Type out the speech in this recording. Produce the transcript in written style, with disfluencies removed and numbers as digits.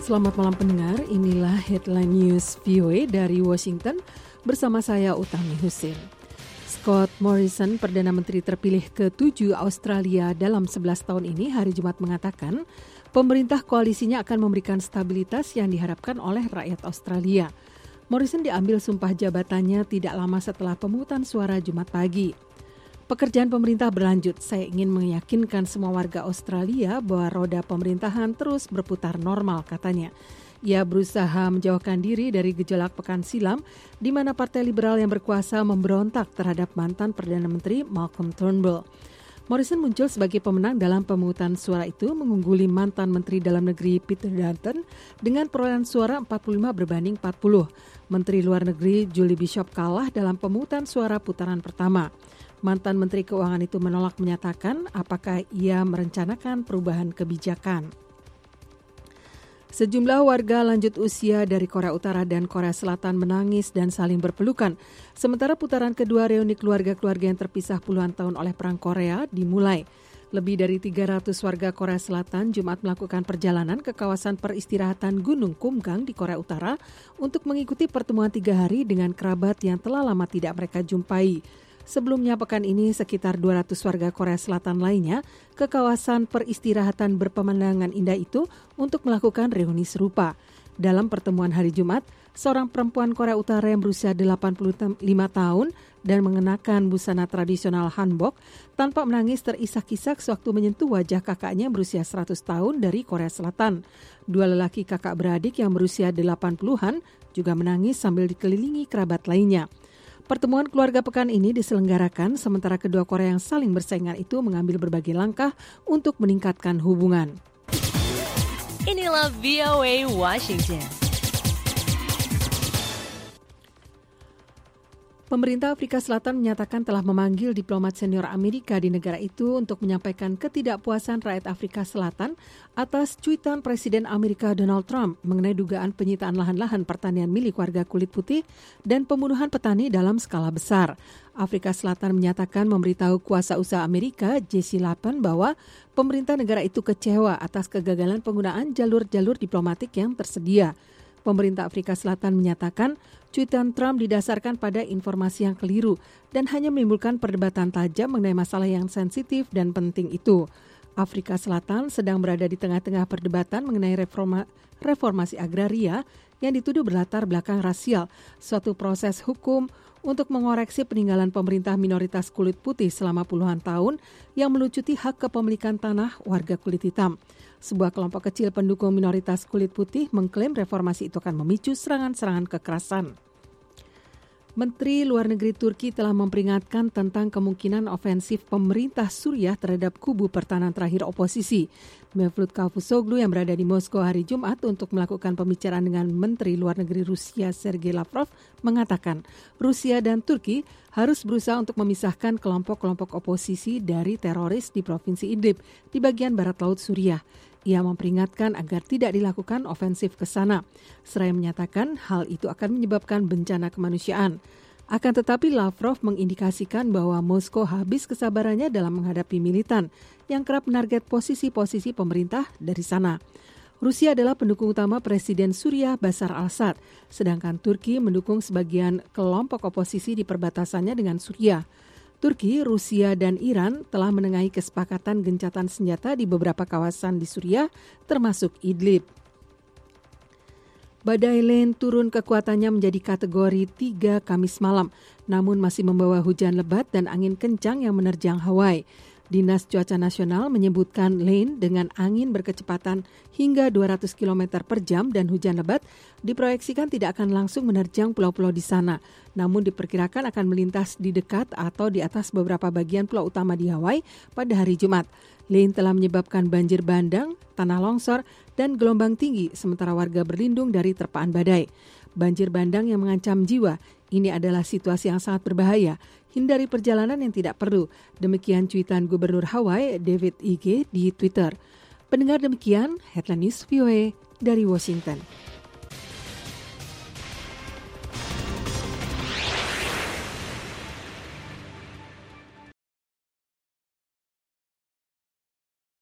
Selamat malam pendengar, inilah Headline News VOA dari Washington bersama saya Utami Husin. Scott Morrison, Perdana Menteri terpilih ke-7 Australia dalam 11 tahun ini, hari Jumat mengatakan pemerintah koalisinya akan memberikan stabilitas yang diharapkan oleh rakyat Australia. Morrison diambil sumpah jabatannya tidak lama setelah pemungutan suara Jumat pagi. Pekerjaan pemerintah berlanjut. Saya ingin meyakinkan semua warga Australia bahwa roda pemerintahan terus berputar normal, katanya. Ia berusaha menjauhkan diri dari gejolak pekan silam di mana Partai Liberal yang berkuasa memberontak terhadap mantan Perdana Menteri Malcolm Turnbull. Morrison muncul sebagai pemenang dalam pemungutan suara itu mengungguli mantan Menteri Dalam Negeri Peter Dutton dengan perolehan suara 45 berbanding 40. Menteri Luar Negeri Julie Bishop kalah dalam pemungutan suara putaran pertama. Mantan Menteri Keuangan itu menolak menyatakan apakah ia merencanakan perubahan kebijakan. Sejumlah warga lanjut usia dari Korea Utara dan Korea Selatan menangis dan saling berpelukan. Sementara putaran kedua reuni keluarga-keluarga yang terpisah puluhan tahun oleh Perang Korea dimulai. Lebih dari 300 warga Korea Selatan Jumat melakukan perjalanan ke kawasan peristirahatan Gunung Kumgang di Korea Utara untuk mengikuti pertemuan 3 hari dengan kerabat yang telah lama tidak mereka jumpai. Sebelumnya pekan ini sekitar 200 warga Korea Selatan lainnya ke kawasan peristirahatan berpemandangan indah itu untuk melakukan reuni serupa. Dalam pertemuan hari Jumat, seorang perempuan Korea Utara yang berusia 85 tahun dan mengenakan busana tradisional hanbok tanpa menangis terisak-isak sewaktu menyentuh wajah kakaknya yang berusia 100 tahun dari Korea Selatan. Dua lelaki kakak beradik yang berusia 80-an juga menangis sambil dikelilingi kerabat lainnya. Pertemuan keluarga pekan ini diselenggarakan sementara kedua Korea yang saling bersaingan itu mengambil berbagai langkah untuk meningkatkan hubungan. Inilah VOA Washington. Pemerintah Afrika Selatan menyatakan telah memanggil diplomat senior Amerika di negara itu untuk menyampaikan ketidakpuasan rakyat Afrika Selatan atas cuitan Presiden Amerika Donald Trump mengenai dugaan penyitaan lahan-lahan pertanian milik warga kulit putih dan pembunuhan petani dalam skala besar. Afrika Selatan menyatakan memberitahu kuasa usaha Amerika, Jesse Lapan, bahwa pemerintah negara itu kecewa atas kegagalan penggunaan jalur-jalur diplomatik yang tersedia. Pemerintah Afrika Selatan menyatakan cuitan Trump didasarkan pada informasi yang keliru dan hanya menimbulkan perdebatan tajam mengenai masalah yang sensitif dan penting itu. Afrika Selatan sedang berada di tengah-tengah perdebatan mengenai reformasi agraria yang dituduh berlatar belakang rasial, suatu proses hukum untuk mengoreksi peninggalan pemerintah minoritas kulit putih selama puluhan tahun yang melucuti hak kepemilikan tanah warga kulit hitam. Sebuah kelompok kecil pendukung minoritas kulit putih mengklaim reformasi itu akan memicu serangan-serangan kekerasan. Menteri Luar Negeri Turki telah memperingatkan tentang kemungkinan ofensif pemerintah Suriah terhadap kubu pertahanan terakhir oposisi. Mevlut Cavusoglu yang berada di Moskow hari Jumat untuk melakukan pembicaraan dengan Menteri Luar Negeri Rusia Sergei Lavrov mengatakan Rusia dan Turki harus berusaha untuk memisahkan kelompok-kelompok oposisi dari teroris di Provinsi Idlib di bagian barat laut Suriah. Ia memperingatkan agar tidak dilakukan ofensif ke sana. Seraya menyatakan hal itu akan menyebabkan bencana kemanusiaan. Akan tetapi Lavrov mengindikasikan bahwa Moskow habis kesabarannya dalam menghadapi militan yang kerap menarget posisi-posisi pemerintah dari sana. Rusia adalah pendukung utama Presiden Suriah Bashar al-Assad, sedangkan Turki mendukung sebagian kelompok oposisi di perbatasannya dengan Suriah. Turki, Rusia, dan Iran telah menengahi kesepakatan gencatan senjata di beberapa kawasan di Suriah, termasuk Idlib. Badai Lane turun kekuatannya menjadi kategori 3 Kamis malam, namun masih membawa hujan lebat dan angin kencang yang menerjang Hawaii. Dinas Cuaca Nasional menyebutkan Lane dengan angin berkecepatan hingga 200 km per jam dan hujan lebat diproyeksikan tidak akan langsung menerjang pulau-pulau di sana, namun diperkirakan akan melintas di dekat atau di atas beberapa bagian pulau utama di Hawaii pada hari Jumat. Lane telah menyebabkan banjir bandang, tanah longsor, dan gelombang tinggi sementara warga berlindung dari terpaan badai. Banjir bandang yang mengancam jiwa, ini adalah situasi yang sangat berbahaya. Hindari perjalanan yang tidak perlu. Demikian cuitan Gubernur Hawaii David Ige di Twitter. Pendengar demikian, Headline News VOA dari Washington.